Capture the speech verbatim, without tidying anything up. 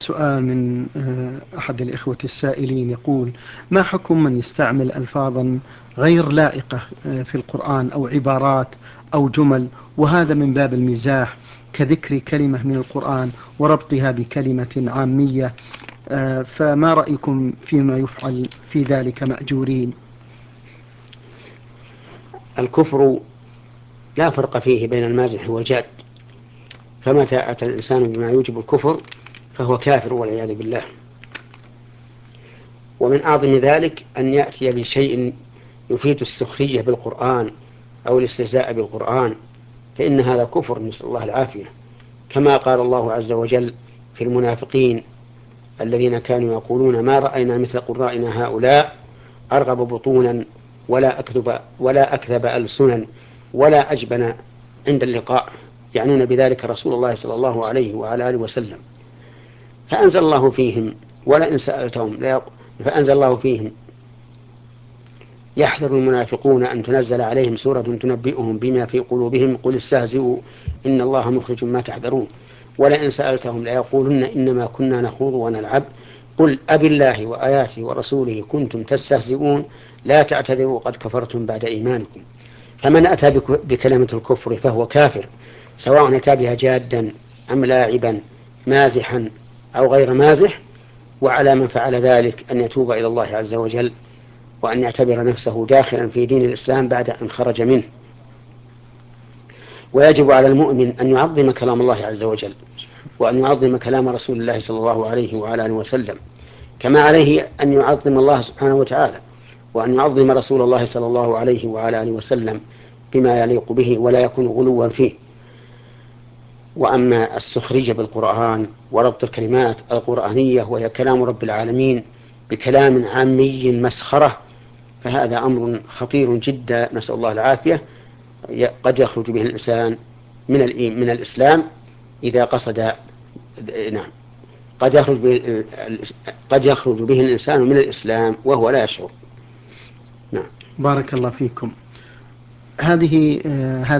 سؤال من أحد الإخوة السائلين يقول: ما حكم من يستعمل ألفاظا غير لائقة في القرآن أو عبارات أو جمل، وهذا من باب المزاح، كذكر كلمة من القرآن وربطها بكلمة عامية، فما رأيكم فيما يفعل في ذلك مأجورين؟ الكفر لا فرق فيه بين المازح والجاد، فمتى أتى الإنسان بما يوجب الكفر فهو كافر والعياذ بالله. ومن أعظم ذلك أن يأتي بشيء يفيد السخرية بالقرآن أو الاستهزاء بالقرآن، فإن هذا كفر، نسأل الله العافية. كما قال الله عز وجل في المنافقين الذين كانوا يقولون: ما رأينا مثل قرائنا هؤلاء أرغب بطونا ولا أكذب, ولا أكذب ألسنا ولا أجبن عند اللقاء، يعنون بذلك رسول الله صلى الله عليه وعلى آله وسلم. فأنزل الله فيهم ولئن سألتهم لا فأنزل الله فيهم: يحذر المنافقون أن تنزل عليهم سورة تنبئهم بما في قلوبهم قل استهزئوا إن الله مخرج ما تحذرون ولئن سألتهم ليقولن إنما كنا نخوض ونلعب قل أبي الله وآياته ورسوله كنتم تستهزئون لا تعتذروا قد كفرتم بعد إيمانكم. فمن أتى بكلمة الكفر فهو كافر، سواء أتى بها جادا أم لاعبا مازحا أو غير مازح. وعلى من فعل ذلك أن يتوب إلى الله عز وجل، وأن يعتبر نفسه داخلا في دين الإسلام بعد أن خرج منه. ويجب على المؤمن أن يعظم كلام الله عز وجل، وأن يعظم كلام رسول الله صلى الله عليه وعلى آله وسلم، كما عليه أن يعظم الله سبحانه وتعالى، وأن يعظم رسول الله صلى الله عليه وعلى آله وسلم بما يليق به ولا يكون غلوا فيه. وأما السخرية بالقرآن وربط الكلمات القرآنية وهي كلام رب العالمين بكلام عامي مسخرة، فهذا أمر خطير جدا، نسأل الله العافية. قد يخرج به الإنسان من من الإسلام إذا قصد، نعم، قد يخرج به قد يخرج به الإنسان من الإسلام وهو لا يشعر. نعم. بارك الله فيكم. هذه